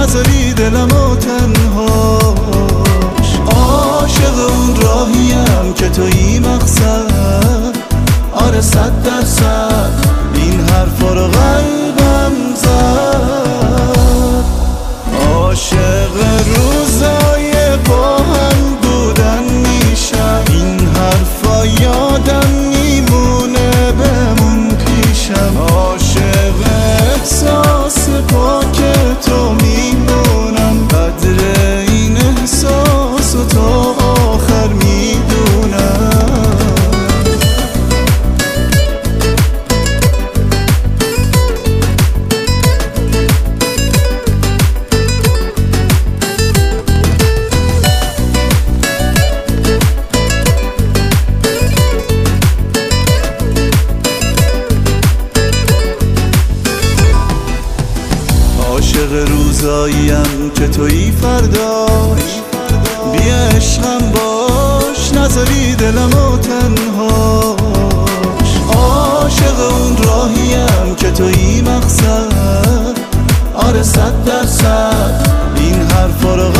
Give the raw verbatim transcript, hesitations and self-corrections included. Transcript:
نذاری دلمو تنهاش. عاشق اون راهیم که تویی مقصد، آره صد درصد این حرفا رو قلبم زد. عاشق روزای با هم بودن میشم، این حرفا یادم میمونه بمون پیشم. عاشق احساس پاک تو میمونم، قدر این احساس و تا آخر میدونم. عاشق روزاییم که تویی فرداش، بیا عشقم باش نذاری دلمو تنهاش. عاشق اون راهیم که تویی مقصد، آره صد درصد این حرفا رو